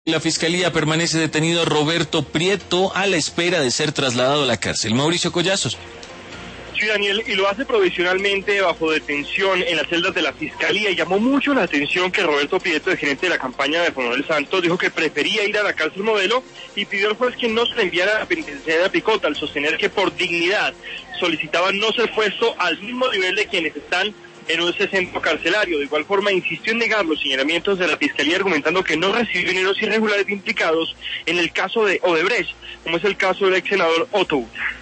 La Fiscalía permanece detenido Roberto Prieto a la espera de ser trasladado a la cárcel. Mauricio Collazos. Sí, Daniel, y lo hace provisionalmente bajo detención en las celdas de la Fiscalía. Y llamó mucho la atención que Roberto Prieto, el gerente de la campaña de Juan Manuel Santos, dijo que prefería ir a la cárcel Modelo y pidió al juez que no se le enviara a la penitenciaria de Picota, al sostener que por dignidad solicitaba no ser puesto al mismo nivel de quienes están en ese centro carcelario. De igual forma, insistió en negar los señalamientos de la Fiscalía, argumentando que no recibió dineros irregulares implicados en el caso de Odebrecht, como es el caso del ex senador Otto Ura.